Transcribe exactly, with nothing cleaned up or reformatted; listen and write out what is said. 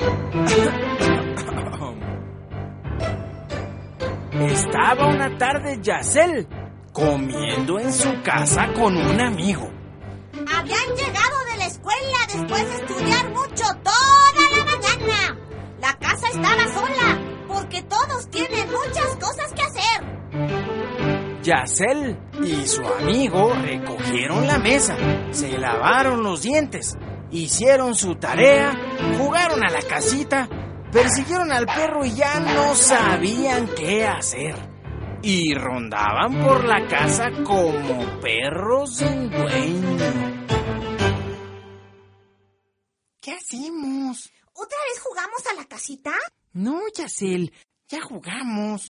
Estaba una tarde Yacel comiendo en su casa con un amigo. Habían llegado de la escuela después de estudiar mucho toda la mañana. La casa estaba sola porque todos tienen muchas cosas que hacer. Yacel y su amigo recogieron la mesa, se lavaron los dientes, hicieron su tarea, jugaron a la casita, persiguieron al perro y ya no sabían qué hacer. Y rondaban por la casa como perros sin dueño. ¿Qué hacemos? ¿Otra vez jugamos a la casita? No, Yacel, ya jugamos.